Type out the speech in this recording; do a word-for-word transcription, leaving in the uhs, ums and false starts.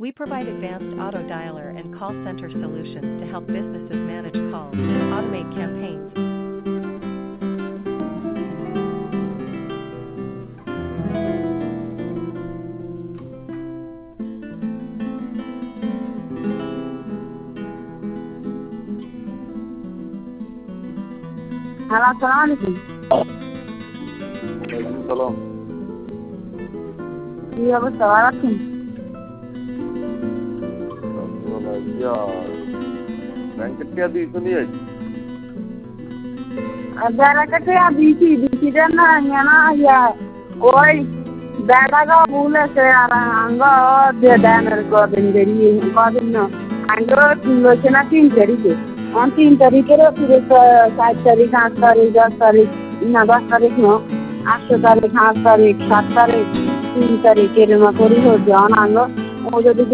We provide advanced auto dialer and call center solutions to help businesses manage calls and automate campaigns. Hello, আসসালামু আলাইকুম। ওয়ালাইকুম সালাম। কি অবস্থা, ভালো আছেন? ইয়া ব্যাংকের টিয়া দিয়ে চলে যাচ্ছি। বেড়াকে দিয়েছি দিছিটা না না ইয়া ওই বেড়াটা ভুল আছে আর আঙ্গ দিয়ে দেন আর কদিন দেরি কদিন না আঙ্গ হচ্ছে না তিন তারিখে আমার তিন তারিখেরও ফিরে চার তারিখ আট তারিখ দশ তারিখ না দশ তারিখ ন আটশো তারিখ আট তারিখ সাত তারিখ তিন তারিখের মতো করি হচ্ছে আঙ্গ ও যদি